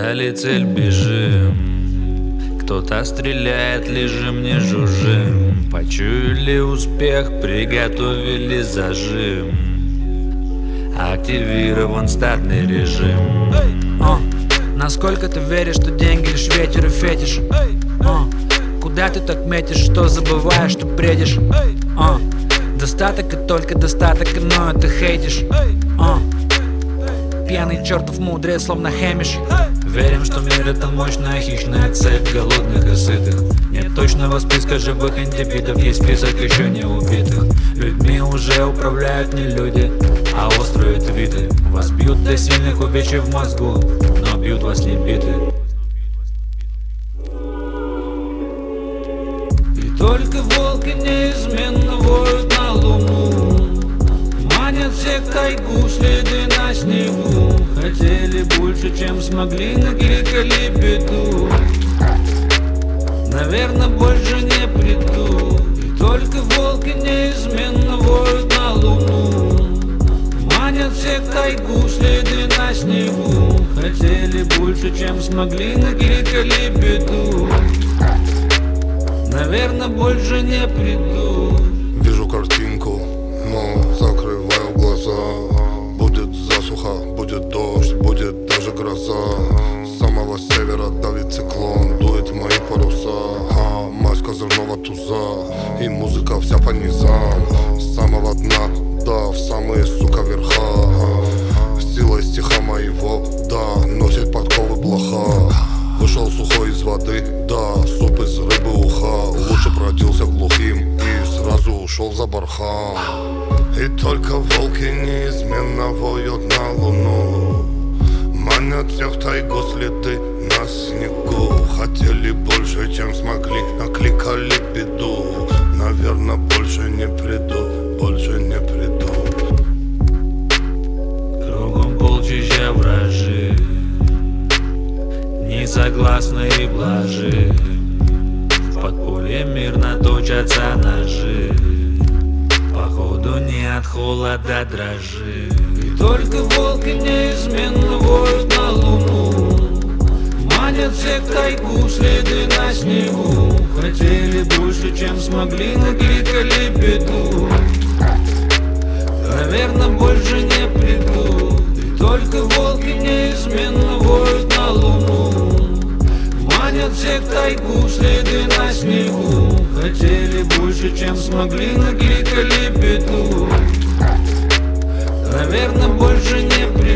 Взяли цель, бежим. Кто-то стреляет, лежим, не жужжим. Почуяли успех, приготовили зажим. Активирован стартный режим. Насколько ты веришь, что деньги лишь ветер и фетиш? Куда ты так метишь, что забываешь, что бредишь? Достаток и только достаток, но это хейтишь. Пьяный чертов мудрец, словно Хэмиш. Верим, что мир это мощная хищная цепь голодных и сытых. Нет точного списка живых индивидов, есть список еще не убитых. Людьми уже управляют не люди, а острые твиты. Вас бьют до сильных увечий в мозгу, но бьют вас не биты. И только волки неизменно воют на луну. Манят всех в тайгу, следы на снегу. Хотели больше, чем смогли, накликали беду. Наверное, больше не приду. И только волки неизменно воют на луну. Манят всех в тайгу, следы на снегу. Хотели больше, чем смогли, накликали беду. Наверное, больше не приду. Вижу картинку, но закрываю глаза. Будет засуха, будет дождь, будет даже гроза. С самого севера давит циклон, дует в мои паруса. Мазь козырного туза и музыка вся по низам. С самого дна, да, в самые, сука, верха. Сила стиха моего, да, носит подковы блоха. Вышел сухой из воды, да, суп из рыбы уха. Лучше родился глухим и сразу ушел за бархан. И только волки неизменно воют на луну. Манят всех в тайгу, следы на снегу. Хотели больше, чем смогли, накликали беду. Наверное, больше не приду, больше не приду. Кругом полчища вражи, несогласные блажи. В подполье мирно точатся ножи. Походу не от холода дрожи. И только волки неизменно воют на луну. Манят всех в тайгу, следы на снегу. Хотели больше, чем смогли, накликали беду. Наверное, больше не приду. И только волки неизменно воют на луну. Манят всех в тайгу, следы на снегу. Хотели больше, чем смогли, накликали беду. Наверное, больше не приду.